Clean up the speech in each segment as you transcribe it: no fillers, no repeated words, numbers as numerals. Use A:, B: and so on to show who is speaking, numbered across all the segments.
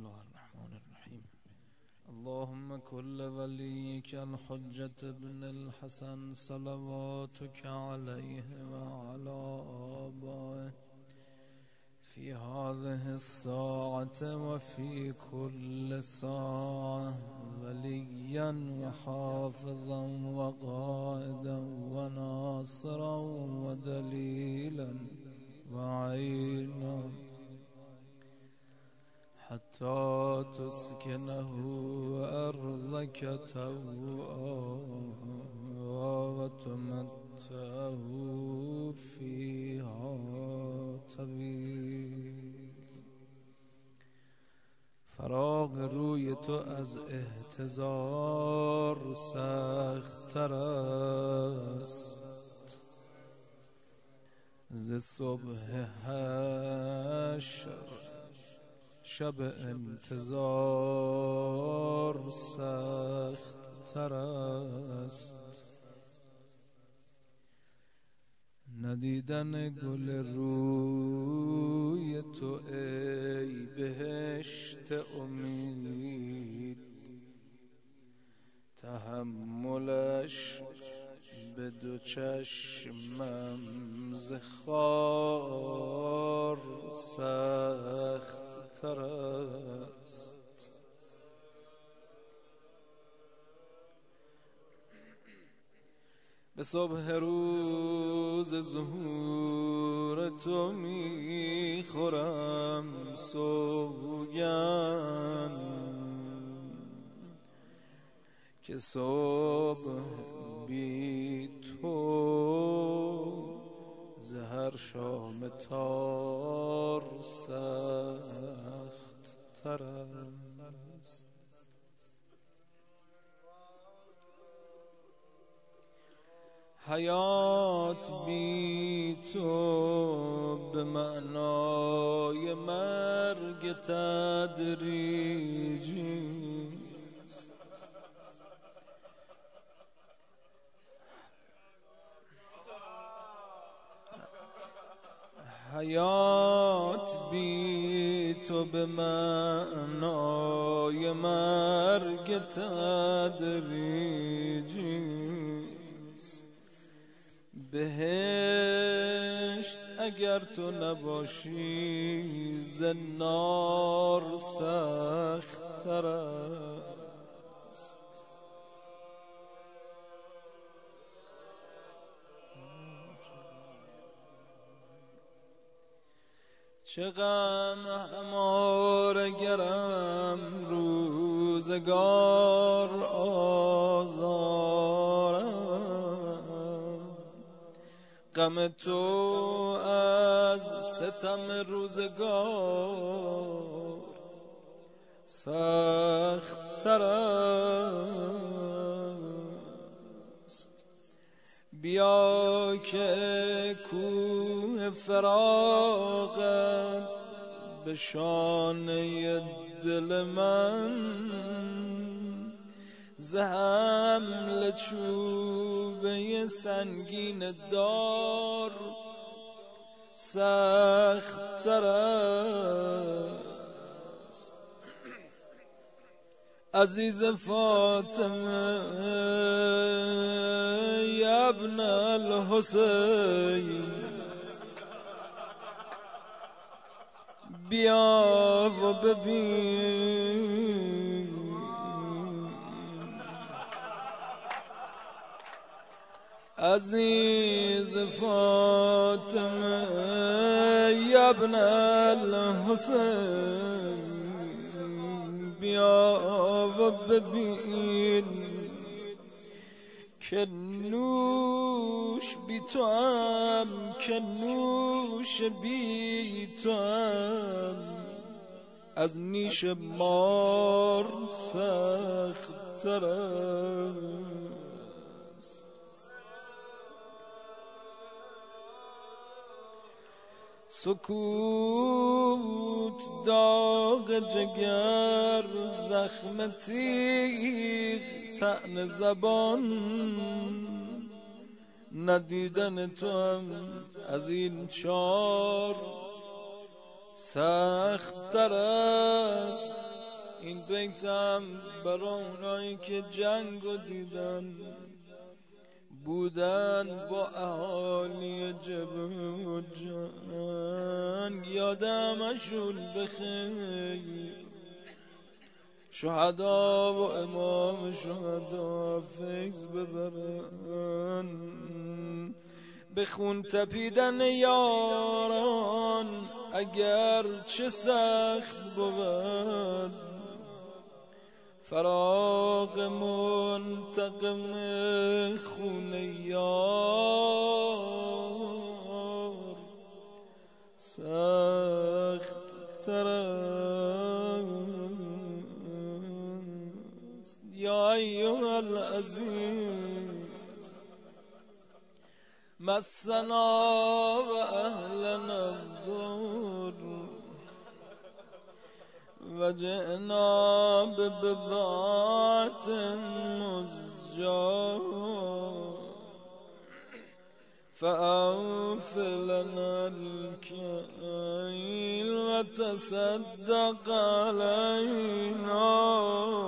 A: الله الرحمن الرحيم. اللهم كل وليك الحجة ابن الحسن صلواتك عليه وعلى آبائه في هذه الساعة وفي كل ساعة وليا وحافظا وقائدا وناصرا ودليلا وعينا حتى تسكنه أرضك توعا وتمتعه فيها طويل. فراغ روی تو از احتضار سخت‌تر است ز صبح حشر. شب انتظار سخت تر است. ندیدن گل روی تو ای بهشت امید، تحملش به دو چشمم ز خار سخت تر است. به صبح روز ظهور تو میخورم سوگند که صبح بی تو ز هر شام تار سخت تر است. حیات بی تو به معنای مرگ تدریجی است. حیات بی تو به معنای مرگ تدریجی. بهشت اگر تو نباشی زنار سخت تر است. چه غم هماره گرم روزگار آزارم، غم تو از ستم روزگار سخت تر است. بیا که کوه فراقت به شانه دل من ز حمل چوبه سنگین دار سخت تر است. عزیز فاطمه ابن الحسین، بیا و ببین عزیز فاطمه ابن الحسین، بیا و ببین که نوش بی تو هم، که نوش بی تو هم از نیش مار سخت تر است. سکوت داغ جگر، زخم تیغ طعن زبان، ندیدن تو هم از این چار سخت تر است. این بیتم برای اونایی که جنگو دیدن، بودن با اهالی جبه و جنگ، یادمشون بخیر، شهدا و امام شهدا فیض ببرن. به خون تپیدن یاران اگر چه سخت بود، فراق منتقم خون یار سخت تر است. یا ایها العزیز مسنا و اهلنا الضر و جئنا ببضاعة مزجاة فأوف لنا الكيل وتصدق علينا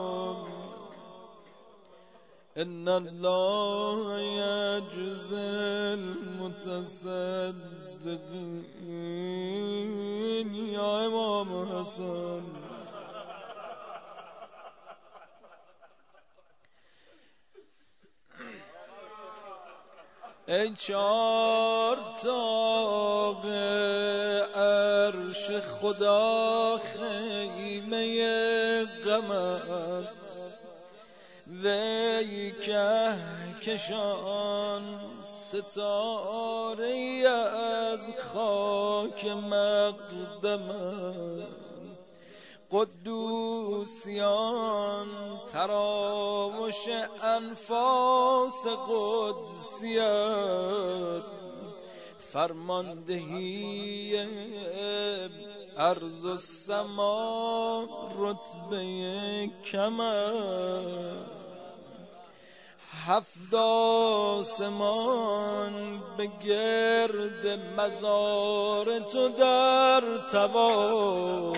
A: إن الله يجزي المتصدقين. يا امام حسن ای چار تاق عرش خدا خیمه غمت، وی کهکشان ستاره از خاک مقدمت، قدوسیان تراوش انفاس قدسیت، فرماندهی ارض و سما رتبه کمر، هفت آسمان به گرد مزار تو در طواف،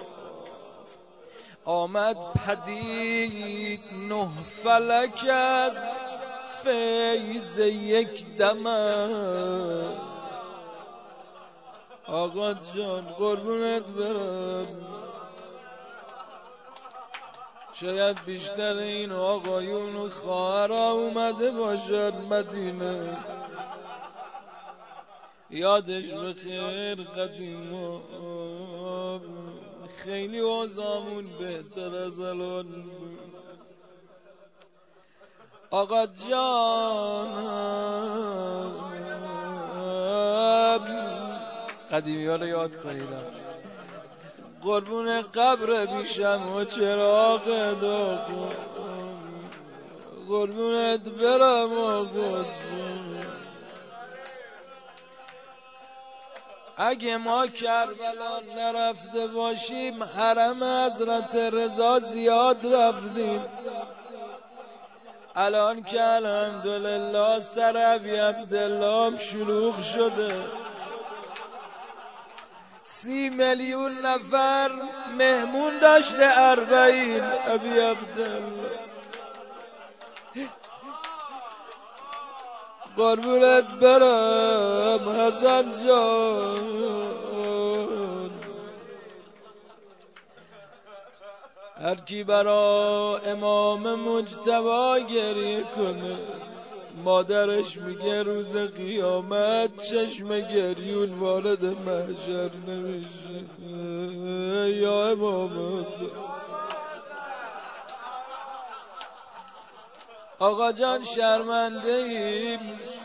A: آمد پدید نه فلک از فیض یک دمر. آقا جان قربونت برم، شاید بیشتر این آقایون و خواهرها اومده باشد مدینه، یادش بخیر قدیما خیلی وضعمون بهتر از الان بود. آقا جان قدیمی ها رو یاد کنیدم، قربون قبر بیشم و چراغ داغ، قربونت برم آقا جان. اگه ما کربلا نرفته باشیم حرم حضرت رضا زیاد رفتیم. الان که الحمدلله سر ابی عبدالله شلوغ شده، 30 میلیون نفر مهمون داشته 40 ابی عبدالله. قربونت برم حسن جان. هر کی برا امام مجتبی گریه کنه مادرش میگه روز قیامت چشم گریون وارد محشر نمیشه. یا امام حسن. آقا جان شرمنده ایم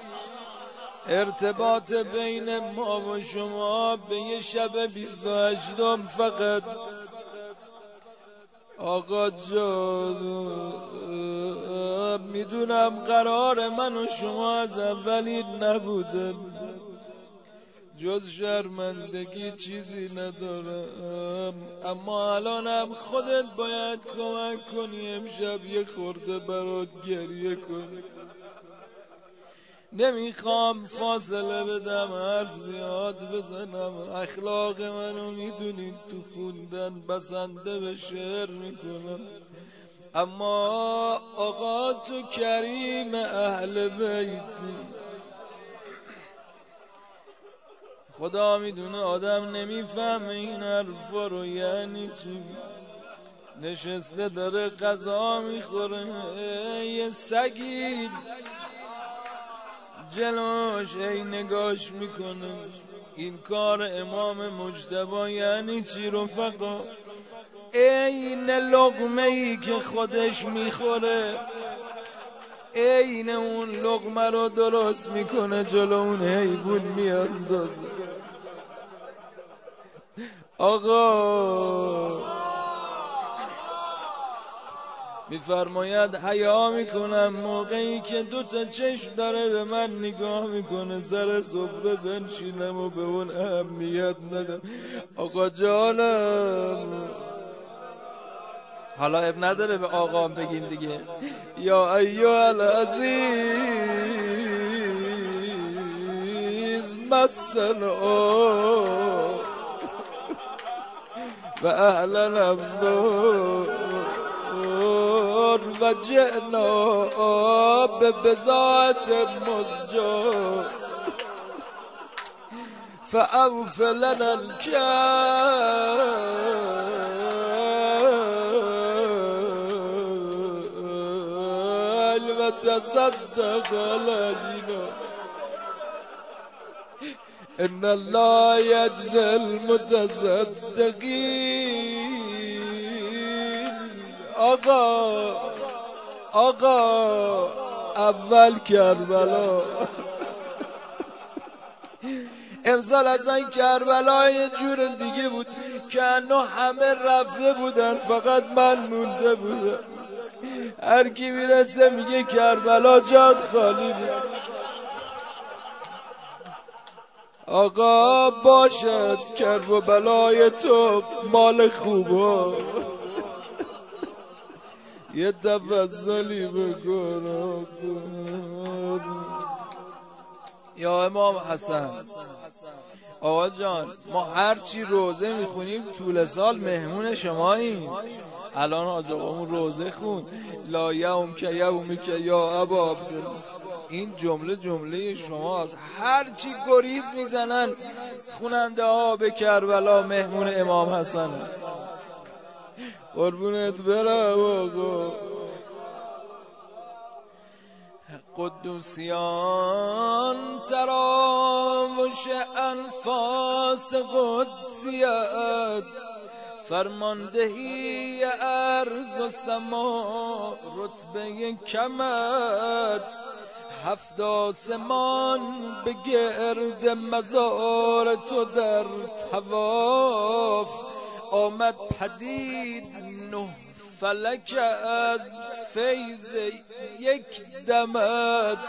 A: ارتباط بین ما و شما به یه شب 28 فقط. آقا جان میدونم قرار من و شما از اولی نبوده، جز شرمندگی چیزی ندارم، اما الانم خودت باید کمک کنی امشب یه خورده برات گریه کنی. نمیخوام فاصله بدم، حرف زیاد بزنم. اخلاق منو میدونین، تو خوندن بسنده به شعر میکنم. اما آقا تو کریم اهل بیتی، خدا میدونه آدم نمیفهمه این حرفا رو یعنی چی. نشسته داره غذا میخوره، یه سگی جلوش ای نگاش میکنه. این کار امام مجتبی یعنی چی رفقا؟ این لقمه ای که خودش میخوره، این اون لقمه رو درست میکنه جلو اون حیوان میاندازه. آقا میفرماید حیا میکنم موقعی که دوتا چشم داره به من نگاه میکنه، سر سفره بنشینم و به اون اهمیت ندم. آقا جانم، حالا اب نداره به آقا بگین دیگه. یا ایها العزیز مسنا و اهلا النار و جئنا به بضاعت مزجاة فاوف لنا الكيل وتصدق علينا ان الله يجزي المتصدقين. آقا اول کربلا، امسال اصلا کربلا یه جور دیگه بود که انو همه رفته بودن، فقط من مونده بودم. هر کی میرسه میگه کربلا جات خالی بود. آقا باشد کرب و بلای تو مال خوبا، یه تفضلی بکن. یا امام حسن، آقا جان ما هرچی روزه میخونیم طول سال مهمون شماییم. الان حاج آقامون روزه خون لا یوم که یومی که یا ابا عبدالله. این جمله شماست. هرچی گریز میزنن خوننده ها به کربلا مهمون امام حسن. قربونت برم آقا. قدوسیان تراوش انفاس قدسیت، فرماندهی ارض و سما رتبه کمت، هفت آسمان به گرد مزار تو در طواف، آمد پدید نه فلک از فیض یک دمت،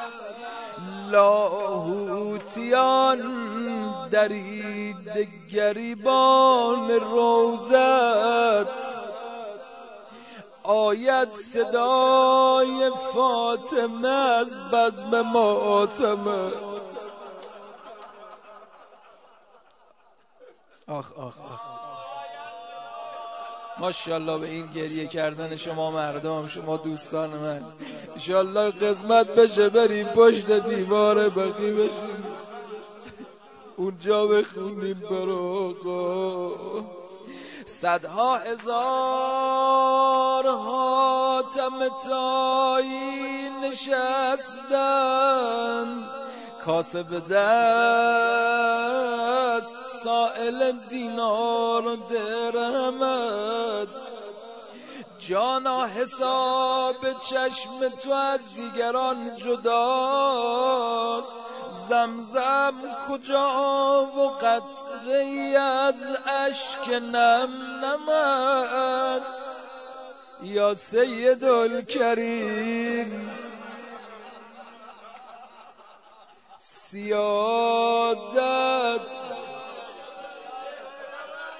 A: لاهوتیان درید گریبان روزت، آید صدای فاطمه از بزم ماتمه. آخ آخ آخ، ماشاءالله به این گریه کردن شما مردم، شما دوستان من. انشالله قسمت بشه بریم پشت دیوار بقی بشیم، اونجا بخونیم برو آقا. صدها هزار حاتم تایی نشستن، کاسه به دست سائل دینار و درهمت، جانا حساب چشم تو از دیگران جداست، زمزم کجا و قطره از اشک نم نمد، یا سید الکریم سیادت،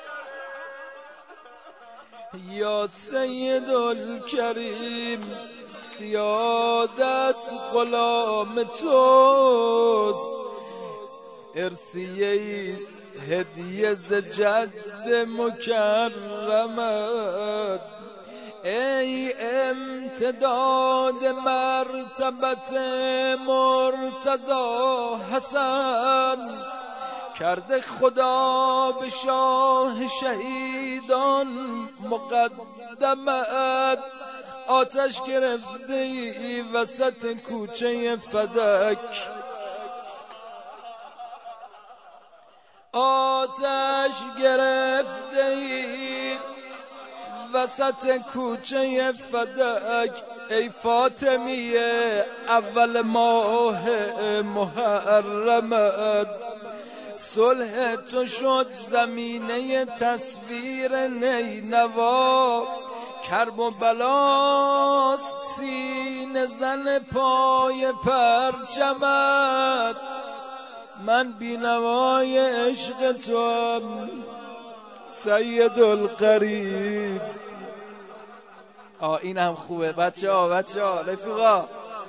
A: یا سید الکریم سیادت غلام توست، ارثیه‌ایست هدیه ز جد مکرمت. ای امتداد مرتبت مرتضی حسن، کرده خدا به شاه شهیدان مقدمت. آتش گرفته ای وسط کوچه فدک، آتش گرفته ای وسط کوچه فدک. ای فاطمیه اول ماه محرمت، صلح تو شد زمینه تصویر نینوا. کرب و بلاست سینه زن پای پرچمت. من بینوای عشق توام سید القریب. این هم خوبه بچه ها رفیقا.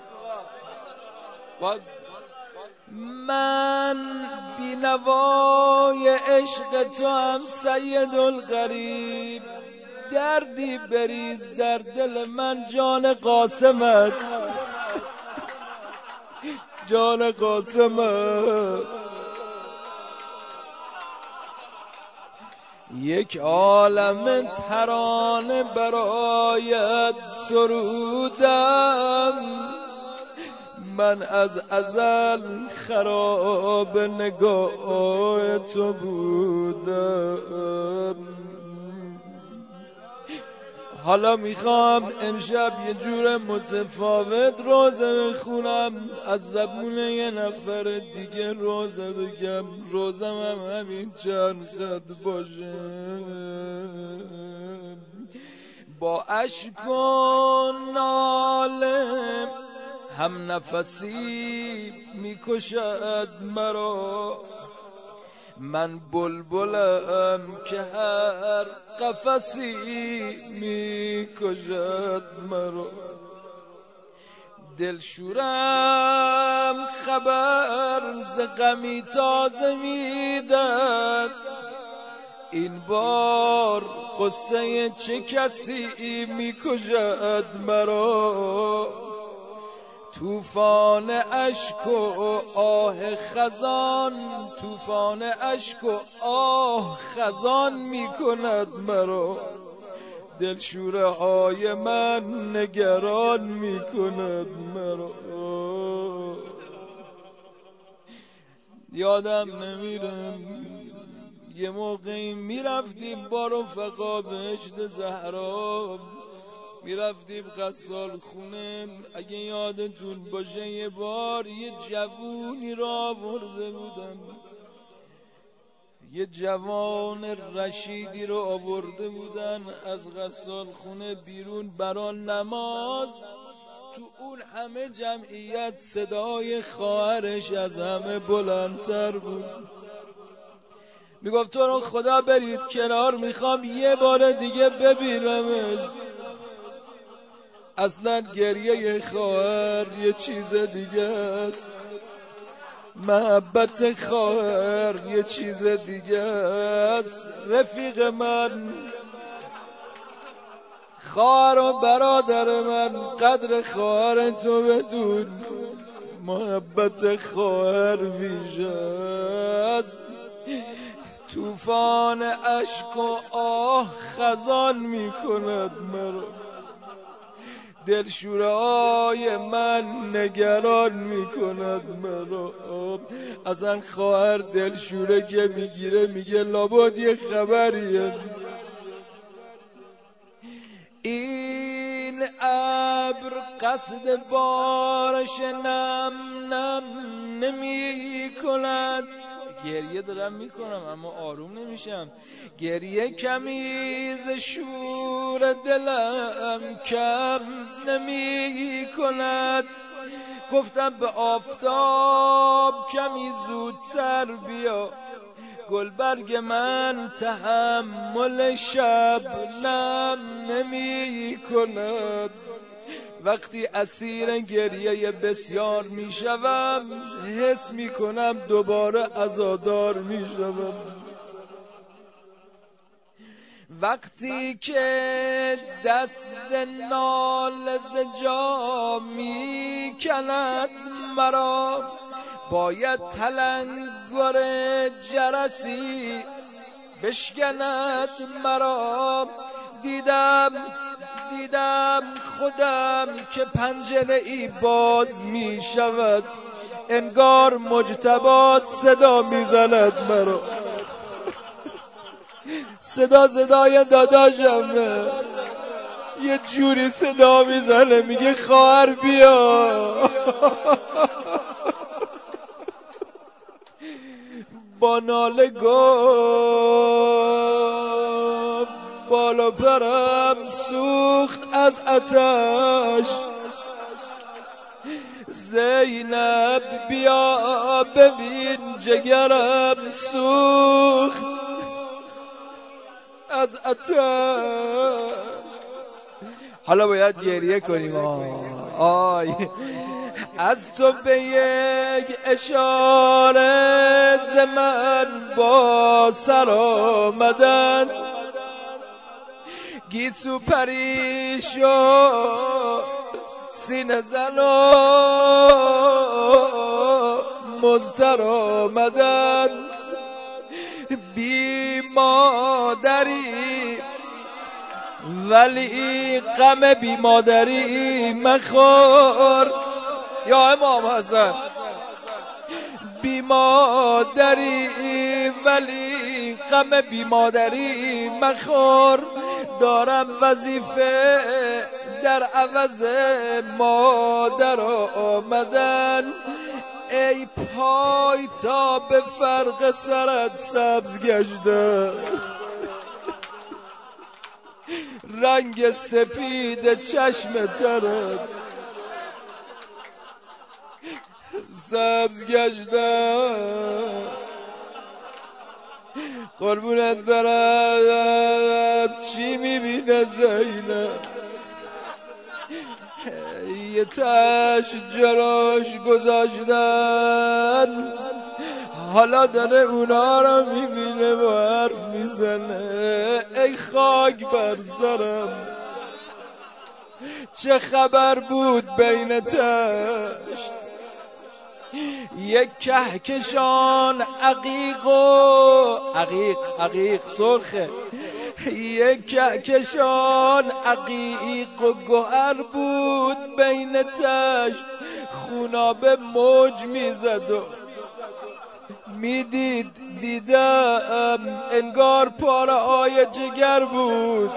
A: من بینوای عشق تو هم سید القریب. دردی بریز در دل من جان قاسمت، جان قاسمت. یک عالم ترانه برایت سرودم، من از ازل خراب نگاه تو بودم. حالا میخوام امشب یه جور متفاوت روزه بخونم، از زبون یه نفر دیگه روزه بگم. روزم هم همین چند خط باشه، با اشک و ناله هم نفسی میکشد مرا. من بلبلم که هر قفسی میکشد مرا. دلشورم خبر ز غمی تازه میداد، این بار قصه چه کسی میکشد مرا. طوفان اشک و آه خزان، طوفان اشک و آه خزان میکند مرا. دلشوره های من نگران میکند مرا. یادم نمیره یه موقعی میرفتیم با رفقا بهشت زهرا، میرفتیم غسال خونه. اگه یادتون باشه یه بار یه جوونی را آورده بودم، یه جوان رشیدی رو آورده بودن از غسال خونه بیرون برای نماز. تو اون همه جمعیت صدای خواهرش از همه بلندتر بود. میگفت تو رو خدا برید کنار، میخوام یه بار دیگه ببینمش. اصلا گریه خواهر یه چیز دیگه است، محبت خواهر یه چیز دیگه است. رفیق من، خواهر و برادر من، قدر خواهر تو بدون. محبت خواهر ویژه است. طوفان اشک و آه خزان میکند مرا. دلشوره های من نگران میکند مرا. اصلا خواهر دلشوره که میگیره میگه لابد یه خبریه. این ابر قصد بارش نم نم نمی کند. گریه دارم میکنم اما آروم نمیشم. گریه کمی ز شور دلم کم نمی کند. گفتم به آفتاب کمی زودتر بیا، گلبرگ من تحمل شب نم نمی کند. وقتی اسیر گریه بسیار میشوم حس میکنم دوباره عزادار میشوم. وقتی که دست ناله ز جا میکند مرا باید تلنگر جرسی بشکند مرا. دیدم خودم که پنجره ای باز می شود، انگار مجتبی صدا می زند مرا. صدای داداشمه، یه جوری صدا می زنه میگه خواهر بیا. با ناله گفت بالا پرم سوخت از آتش، زینب بیا ببین جگرم سوخت از آتش. حالا باید گریه کنیم. آی از تو به یک اشاره ز من با سر آمدن، گیسو پریشو سینه زن و مضطر آمدن. بی مادری ولی غم بی مادری مخور. یا امام حسن بی مادری ولی غم بی مادری مخور. دارم وظیفه در عوض مادر آمدن. ای پای تا به فرق سرت سبز گشته، رنگ سپید چشم ترت سبز گشته. قربونت برم چی میبینه زینب؟ یه تش جراش گذاشتن، حالا داره اونا رو میبینه و حرف میزنه. ای خاک بر سرم چه خبر بود بین تشت؟ یک کهکشان عقیق سرخه، یک کهکشان عقیق و گوهر بود بین تشت. خونابه موج میزد و دیدم انگار پاره های جگر بود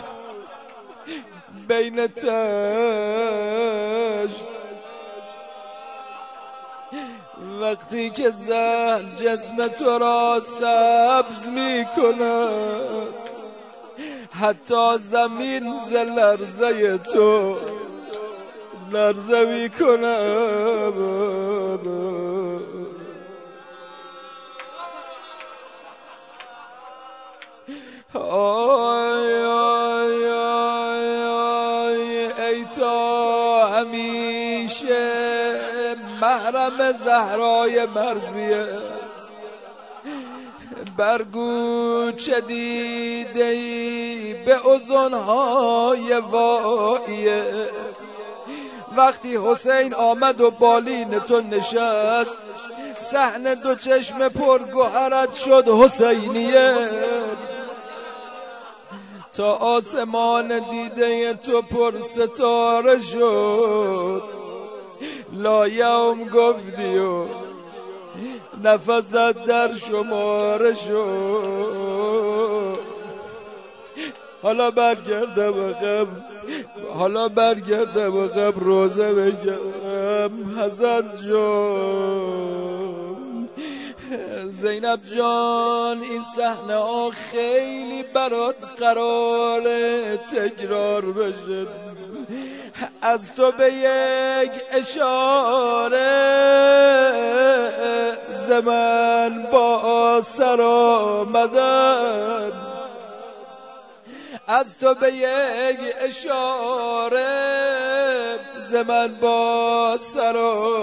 A: بین تشت. وقتی که زهر جسم تو را سبز می کند، حتی زمین ز لرزه تو لرزه می کند. آی آی آی آی ای تا همیشه محرم زهرای مرزیه، برگو چه دیده ای به اذنهای واییه. وقتی حسین آمد و بالین تو نشست، صحن دو چشم پرگوهرت شد حسینیه. تا آسمان دیده تو پر ستاره شد، لایوم گفتی و نفست در شماره شد. حالا برگردم عقب روزه بگم حسن جان. زینب جان این صحنه ها خیلی برات قراره تکرار بشه. از تو به یک اشاره زمان با سر آمدن، از تو به یک اشاره ز من با سر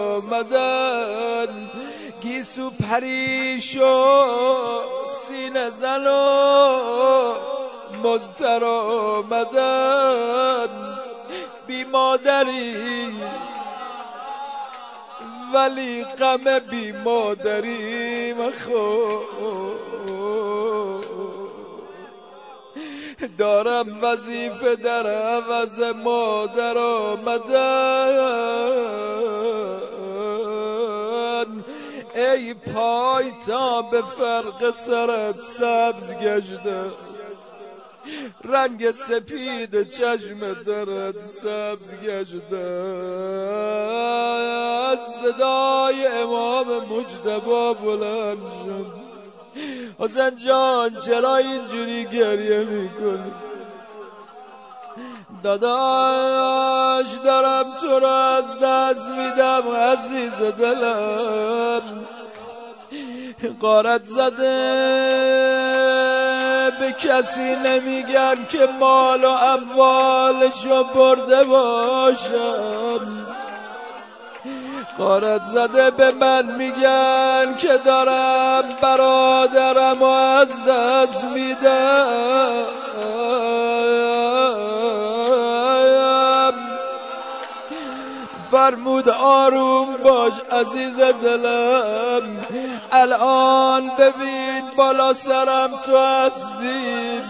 A: آمدن گیسو پریش و سینه زن و مضطر آمدن بی مادری ولی غم بی مادری مخور دارم وظیفه در عوض مادر آمدن ای پای تا به فرق سرت سبز گشته رنگ سپید چشم درت سبز گشته از صدای امام مجتبی بلند شد حسین جان چرا اینجوری گریه میکنی؟ داداش دارم تو رو از دست میدم عزیز دلم غارت زده به کسی نمیگن که مال و اموالشو برده باشم غارت زده به من میگن که دارم برادرم و از دست میدم فرمود آروم باش عزیز دلم الان ببین بالا سرم تو هستی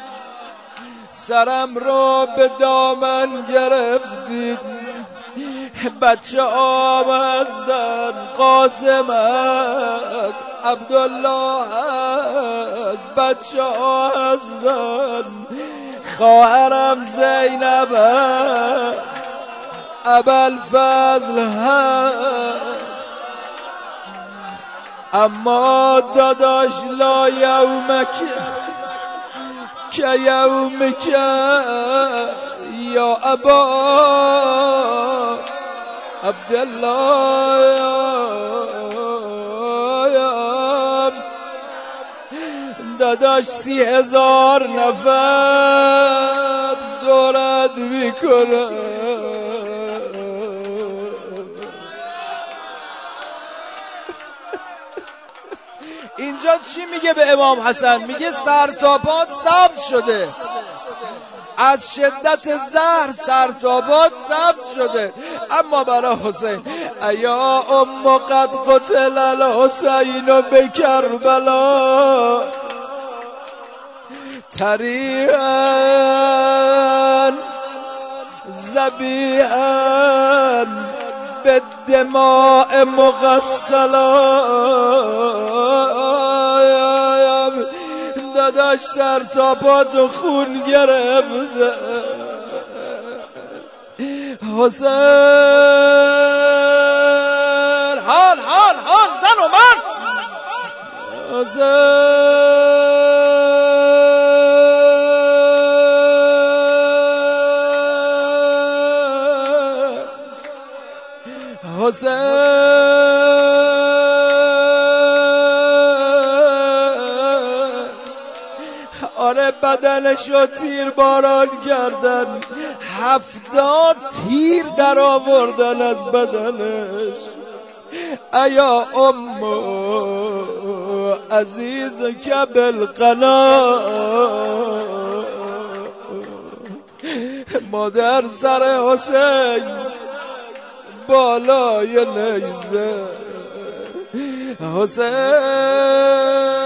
A: سرم رو به دامن گرفتی بچه آم هستن قاسم هست عبدالله هست بچه ها هستن خواهرم زینب هست ابوالفضل هست اما داداش لا یومک که یومک یا ابا عبدالله داداش 30,000 نفر دورت میکنه اینجا چی میگه به امام حسن؟ میگه سر تا پات سبز شده از شدت زهر سر تا پات سبز شده اما برای حسین ایا ام قد قتل الحسین به کربلا طریقا ذبیحا بالدماء مغسلا داداش سر تا پاتو خون گرفته حسین حال زن و من حسین آره بدنشو تیر باران کردن 70 تیر در آوردن از بدنش ایا امو عزیز که بالقنا مادر سر حسین بالای نیزه حسین